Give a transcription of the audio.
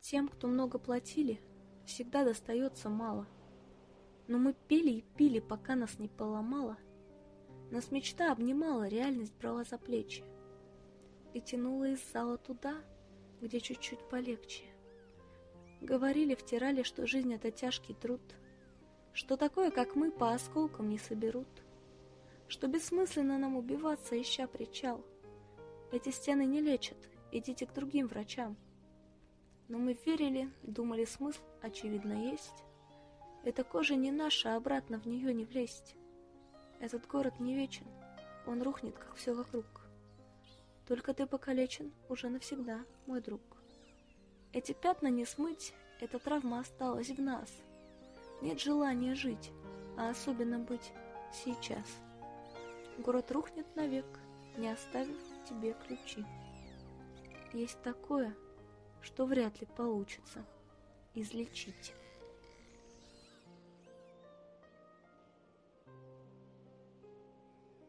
Тем, кто много платили, всегда достается мало. Но мы пели и пили, пока нас не поломало. Нас мечта обнимала, реальность брала за плечи и тянула из зала туда, где чуть-чуть полегче. Говорили, втирали, что жизнь — это тяжкий труд, что такое, как мы, по осколкам не соберут, что бессмысленно нам убиваться, ища причал. Эти стены не лечат, идите к другим врачам. Но мы верили, думали, смысл, очевидно, есть. Эта кожа не наша, а обратно в нее не влезть. Этот город не вечен, он рухнет, как все вокруг. Только ты покалечен уже навсегда, мой друг. Эти пятна не смыть, эта травма осталась в нас. Нет желания жить, а особенно быть сейчас. Город рухнет навек, не оставив тебе ключи. Есть такое, что вряд ли получится излечить.